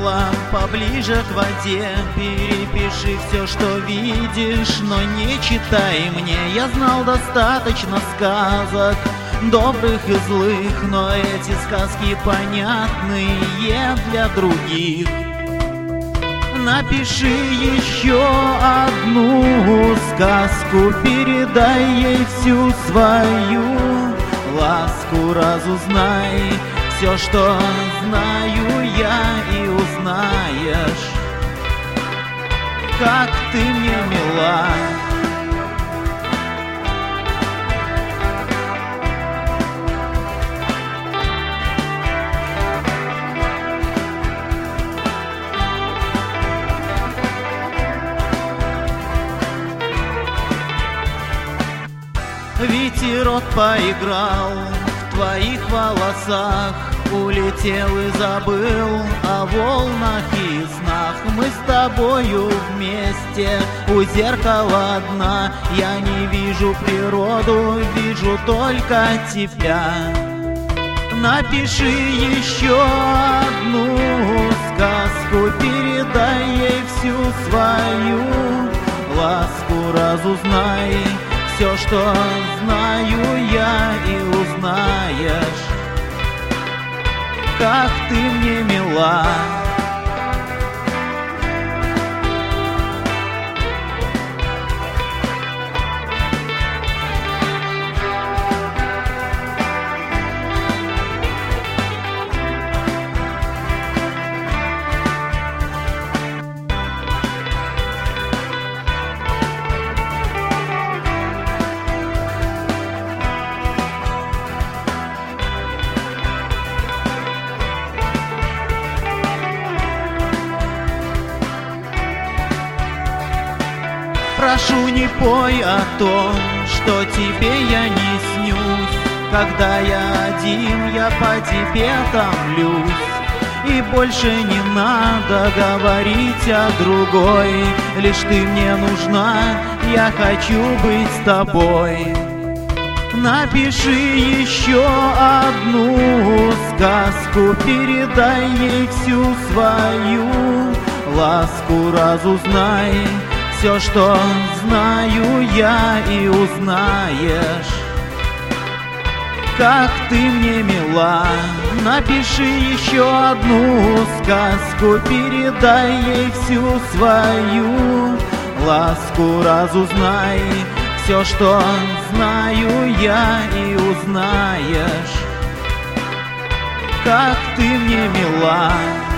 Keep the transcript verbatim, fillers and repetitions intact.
мила, поближе к воде. Перепиши все, что видишь, но не читай мне. Я знал достаточно сказок, добрых и злых, но эти сказки понятные для других. Напиши еще одну сказку, передай ей всю свою ласку. Разузнай все, что знаю я, и узнаешь, как ты мне мила. Ветерок поиграл в твоих волосах, улетел и забыл о волнах и снах. Мы с тобою вместе у зеркала дна. Я не вижу природу, вижу только тебя. Напиши еще одну сказку, передай ей всю свою ласку. Разузнай все, что знаю я, и узнаешь, как ты мне мила. Прошу, не пой о том, что тебе я не снюсь. Когда я один, я по тебе томлюсь. И больше не надо говорить о другой. Лишь ты мне нужна, я хочу быть с тобой. Напиши еще одну сказку, передай ей всю свою ласку. Разузнай все, что знаю я, и узнаешь, как ты мне мила. Напиши еще одну сказку, передай ей всю свою ласку. Разузнай все, что знаю я, и узнаешь, как ты мне мила.